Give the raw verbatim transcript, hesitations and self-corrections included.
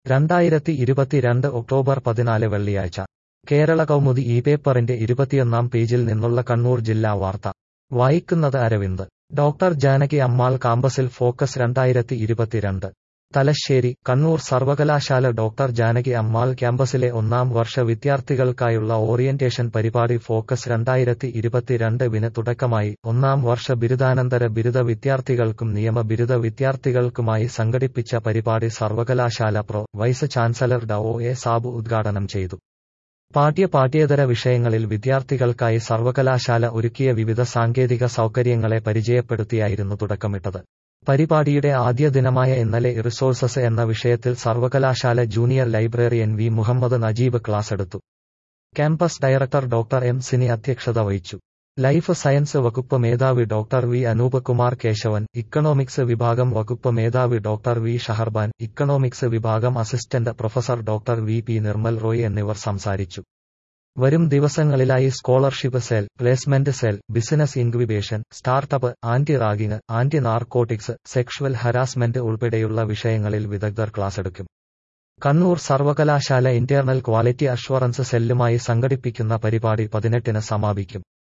രണ്ടായിരത്തി ഇരുപത്തിരണ്ട് ഒക്ടോബർ പതിനാല് വെള്ളിയാഴ്ച കേരള കൗമുദി ഈ പേപ്പറിന്റെ ഇരുപത്തിയൊന്നാം പേജിൽ നിന്നുള്ള കണ്ണൂർ ജില്ലാ വാർത്ത വായിക്കുന്നത് അരവിന്ദ്. ഡോക്ടർ ജാനകി അമ്മാൾ കാമ്പസിൽ ഫോക്കസ് രണ്ടായിരത്തി ഇരുപത്തിരണ്ട്. തലശ്ശേരി. കണ്ണൂർ സർവകലാശാല ഡോക്ടർ ജാനകി അമ്മാൾ ക്യാമ്പസിലെ ഒന്നാം വർഷ വിദ്യാർത്ഥികൾക്കായുള്ള ഓറിയന്റേഷൻ പരിപാടി ഫോക്കസ് രണ്ടായിരത്തി ഇരുപത്തിരണ്ട് വിന് തുടക്കമായി. ഒന്നാം വർഷ ബിരുദാനന്തര ബിരുദ വിദ്യാർത്ഥികൾക്കും നിയമ ബിരുദ വിദ്യാർത്ഥികൾക്കുമായി സംഘടിപ്പിച്ച പരിപാടി സർവകലാശാല പ്രോ വൈസ് ചാൻസലർ ഡോ എ സാബു ഉദ്ഘാടനം ചെയ്തു. പാഠ്യ പാഠ്യേതര വിഷയങ്ങളിൽ വിദ്യാർത്ഥികൾക്കായി സർവകലാശാല ഒരുക്കിയ വിവിധ സാങ്കേതിക സൗകര്യങ്ങളെ പരിചയപ്പെടുത്തിയായിരുന്നു തുടക്കമിട്ടത്. പരിപാടിയുടെ ആദ്യ ദിനമായ ഇന്നലെ റിസോഴ്സസ് എന്ന വിഷയത്തിൽ സർവകലാശാല junior librarian V Muhammad Najeeb ക്ലാസെടുത്തു. Campus director doctor M Sini അധ്യക്ഷത വഹിച്ചു. ലൈഫ് സയൻസ് വകുപ്പ് മേധാവി doctor V Anoop Kumar Kesavan, economics വിഭാഗം വകുപ്പ് മേധാവി ഡോക്ടർ വി ഷഹർബാൻ, ഇക്കണോമിക്സ് വിഭാഗം assistant professor doctor V P Nirmal Roy എന്നിവർ സംസാരിച്ചു. വരും ദിവസങ്ങളിലായി scholarship cell, placement cell, business incubation, startup, anti ragging, anti narcotics, sexual harassment ഉൾപ്പെടെയുള്ള വിഷയങ്ങളിൽ വിദഗ്ധർ ക്ലാസെടുക്കും. കണ്ണൂർ സർവകലാശാല ഇന്റേണൽ ക്വാളിറ്റി അഷ്വറൻസ് സെല്ലുമായി സംഘടിപ്പിക്കുന്ന പരിപാടി പതിനെട്ടിന് സമാപിക്കും.